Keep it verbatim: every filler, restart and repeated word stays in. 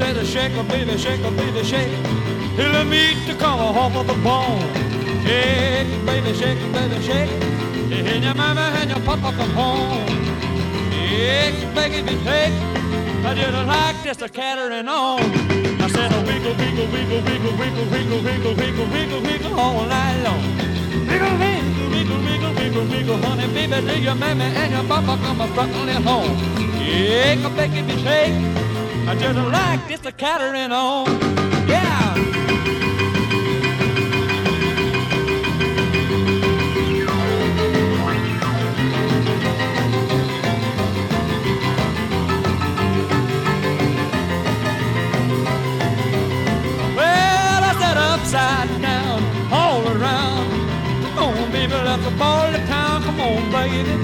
better shake a baby, shake a baby, shake. Till the meat to come off of the bone. Shake, baby, shake, baby, shake. And your mama and your papa come home. Shake, baby, shake. I just like this a catering on. I said a wiggle, wiggle, wiggle, wiggle, wiggle, wiggle, wiggle, wiggle, wiggle, wiggle all night long. Wiggle, wiggle, wiggle, wiggle, wiggle, wiggle, honey, baby, till your mammy and your papa come a struggling home. Shake a baby, shake. I just like this a catering on. Yeah.